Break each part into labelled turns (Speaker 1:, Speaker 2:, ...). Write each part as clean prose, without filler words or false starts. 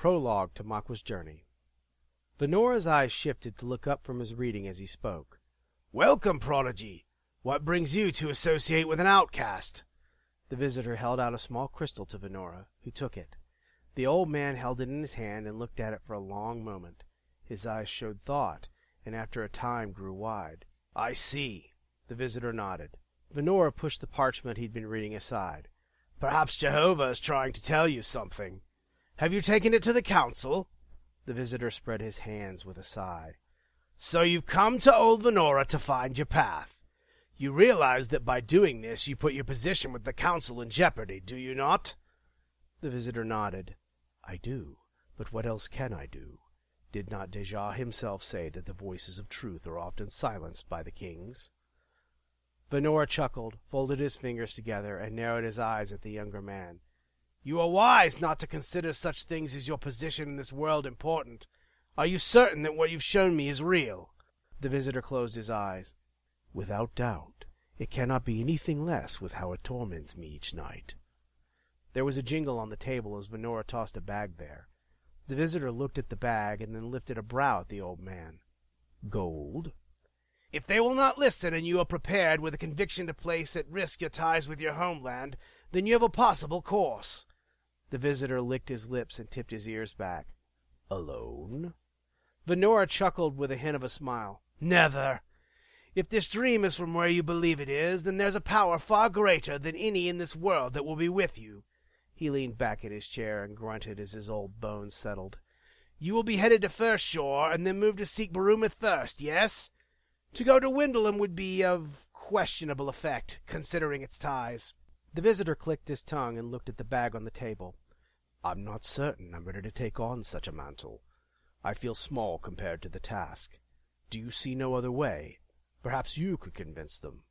Speaker 1: Prologue to Makwa's Journey. Venora's eyes shifted to look up from his reading as he spoke.
Speaker 2: "Welcome, prodigy. What brings you to associate with an outcast?"
Speaker 1: The visitor held out a small crystal to Venora, who took it. The old man held it in his hand and looked at it for a long moment. His eyes showed thought, and after a time grew wide.
Speaker 2: "I see."
Speaker 1: The visitor nodded. Venora pushed the parchment he'd been reading aside.
Speaker 2: "Perhaps Jehovah is trying to tell you something. Have you taken it to the council?"
Speaker 1: The visitor spread his hands with a sigh.
Speaker 2: "So you've come to old Venora to find your path. You realize that by doing this you put your position with the council in jeopardy, do you not?"
Speaker 1: The visitor nodded. "I do, but what else can I do? Did not Deja himself say that the voices of truth are often silenced by the kings?" Venora chuckled, folded his fingers together, and narrowed his eyes at the younger man.
Speaker 2: "You are wise not to consider such things as your position in this world important. Are you certain that what you've shown me is real?"
Speaker 1: The visitor closed his eyes. "Without doubt. It cannot be anything less with how it torments me each night." There was a jingle on the table as Venora tossed a bag there. The visitor looked at the bag and then lifted a brow at the old man. "Gold?"
Speaker 2: "If they will not listen and you are prepared with a conviction to place at risk your ties with your homeland, then you have a possible course."
Speaker 1: The visitor licked his lips and tipped his ears back. "Alone?"
Speaker 2: Venora chuckled with a hint of a smile. "Never. If this dream is from where you believe it is, then there's a power far greater than any in this world that will be with you."
Speaker 1: He leaned back in his chair and grunted as his old bones settled.
Speaker 2: "You will be headed to First Shore and then move to seek Barumath first, yes? To go to Windleham would be of questionable effect, considering its ties."
Speaker 1: The visitor clicked his tongue and looked at the bag on the table. "I'm not certain I'm ready to take on such a mantle. I feel small compared to the task. Do you see no other way? Perhaps you could convince them."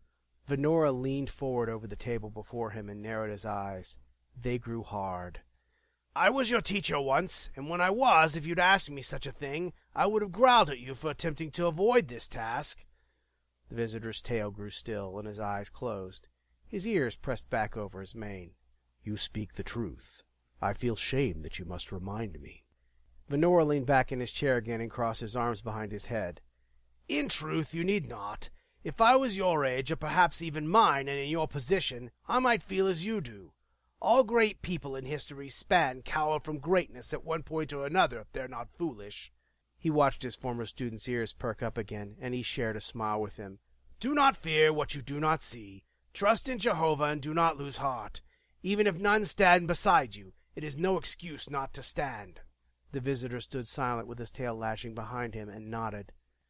Speaker 1: Venora leaned forward over the table before him and narrowed his eyes. They grew hard.
Speaker 2: "I was your teacher once, and when I was, if you'd asked me such a thing, I would have growled at you for attempting to avoid this task."
Speaker 1: The visitor's tail grew still, and his eyes closed. His ears pressed back over his mane. "You speak the truth. I feel shame that you must remind me." Venora leaned back in his chair again and crossed his arms behind his head.
Speaker 2: "In truth, you need not. If I was your age, or perhaps even mine, and in your position, I might feel as you do. All great people in history span cower from greatness at one point or another if they're not foolish."
Speaker 1: He watched his former student's ears perk up again, and he shared a smile with him.
Speaker 2: "Do not fear what you do not see. Trust in Jehovah and do not lose heart. Even if none stand beside you, it is no excuse not to stand."
Speaker 1: The visitor stood silent with his tail lashing behind him and nodded.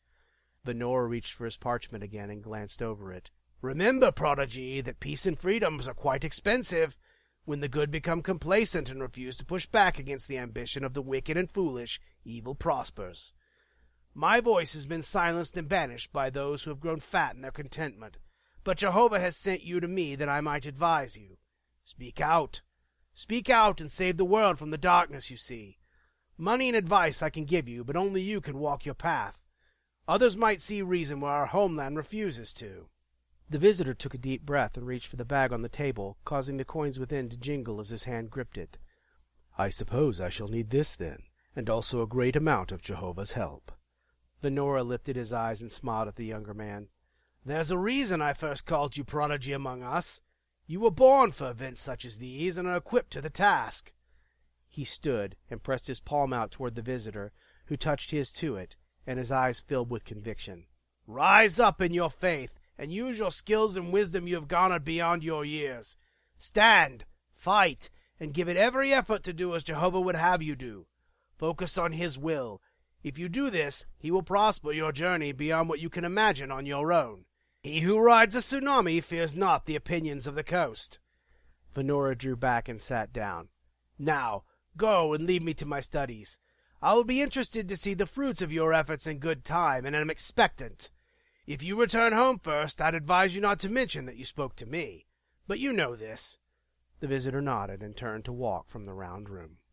Speaker 1: Venora reached for his parchment again and glanced over it.
Speaker 2: "Remember, prodigy, that peace and freedoms are quite expensive. When the good become complacent and refuse to push back against the ambition of the wicked and foolish, evil prospers. My voice has been silenced and banished by those who have grown fat in their contentment, but Jehovah has sent you to me that I might advise you. Speak out. Speak out and save the world from the darkness you see. Money and advice I can give you, but only you can walk your path. Others might see reason where our homeland refuses to."
Speaker 1: The visitor took a deep breath and reached for the bag on the table, causing the coins within to jingle as his hand gripped it. "I suppose I shall need this, then, and also a great amount of Jehovah's help."
Speaker 2: Venora lifted his eyes and smiled at the younger man. "There's a reason I first called you prodigy among us. You were born for events such as these, and are equipped to the task."
Speaker 1: He stood and pressed his palm out toward the visitor, who touched his to it, and his eyes filled with conviction.
Speaker 2: "Rise up in your faith, and use your skills and wisdom you have garnered beyond your years. Stand, fight, and give it every effort to do as Jehovah would have you do. Focus on his will. If you do this, he will prosper your journey beyond what you can imagine on your own. He who rides a tsunami fears not the opinions of the coast."
Speaker 1: Venora drew back and sat down.
Speaker 2: "Now, go and leave me to my studies. I will be interested to see the fruits of your efforts in good time, and am expectant. If you return home first, I'd advise you not to mention that you spoke to me. But you know this."
Speaker 1: The visitor nodded and turned to walk from the round room.